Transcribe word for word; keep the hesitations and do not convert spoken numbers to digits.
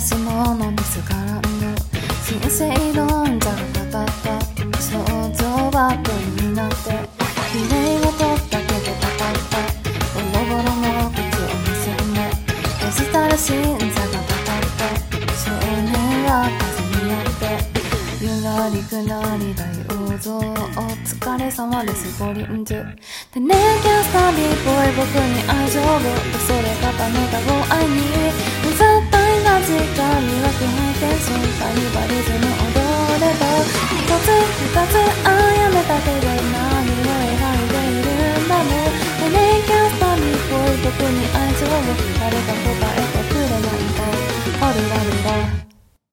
し物にすがらんの人生のんじゃがたたた想像は問いになって悲鳴を取ったけどたたったボロボロの靴を見せるねデジタル審査がたたった少年は風になってゆらりくらり大王像お疲れ様ですボリンジュでねキャスタービーボーイ僕に愛情をそれがためたを愛に絶対な時間には不敗天心カニバリズム踊れば一つ二つあやめたけど